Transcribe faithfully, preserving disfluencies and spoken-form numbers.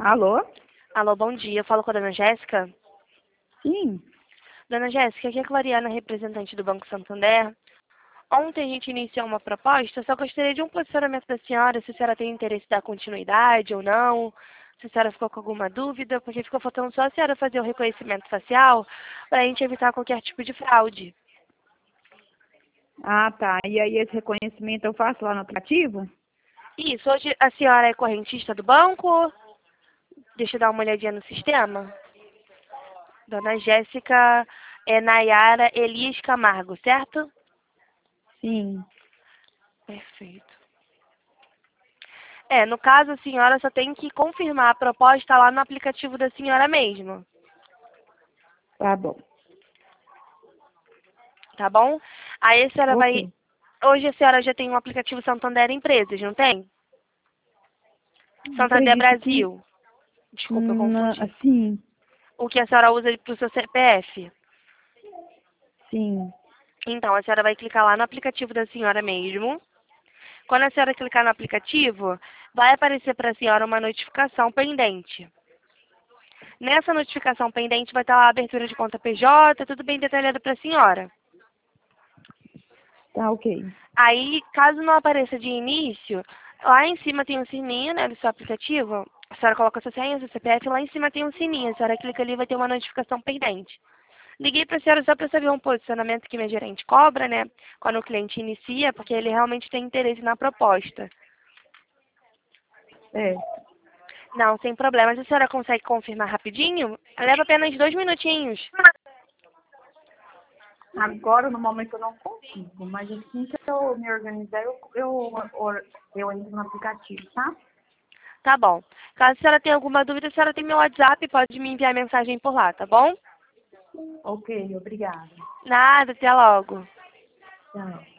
Alô? Alô, bom dia. Eu falo com a dona Jéssica. Sim. Dona Jéssica, aqui é a Clariana, representante do Banco Santander. Ontem a gente iniciou uma proposta, só gostaria de um posicionamento da senhora, se a senhora tem interesse em dar continuidade ou não, se a senhora ficou com alguma dúvida, porque ficou faltando só a senhora fazer o reconhecimento facial para a gente evitar qualquer tipo de fraude. Ah, tá. E aí esse reconhecimento eu faço lá no aplicativo? Isso, hoje a senhora é correntista do banco? Deixa eu dar uma olhadinha no sistema. Dona Jéssica é Nayara Elias Camargo, certo? Sim. Perfeito. É, no caso, a senhora só tem que confirmar a proposta lá no aplicativo da senhora mesmo, Tá bom. tá bom? Aí a senhora vai... Ok. Hoje a senhora já tem um aplicativo Santander Empresas, não tem? Santander Acredito que Brasil. Desculpa, eu hum, confundi. assim, O que a senhora usa para o seu C P F. sim. Então, a senhora vai clicar lá no aplicativo da senhora mesmo. Quando a senhora clicar no aplicativo, vai aparecer para a senhora uma notificação pendente. Nessa notificação pendente vai estar lá a abertura de conta P J, tudo bem detalhado para a senhora. Tá ok. Aí, caso não apareça de início, lá em cima tem um sininho, né, do seu aplicativo. A senhora coloca a sua senha, seu C P F, lá em cima tem um sininho. A senhora clica ali e vai ter uma notificação pendente. Liguei para a senhora só para saber um posicionamento que minha gerente cobra, né, quando o cliente inicia, porque ele realmente tem interesse na proposta. É. Não, sem problemas. A senhora consegue confirmar rapidinho? Leva apenas dois minutinhos. Agora, no momento, eu não consigo, mas assim que eu me organizar, eu, eu, eu, eu entro no aplicativo, tá? Tá bom. Caso a senhora tenha alguma dúvida, a senhora tem meu WhatsApp, pode me enviar mensagem por lá, tá bom? Ok, obrigada. Nada, até logo. Tchau.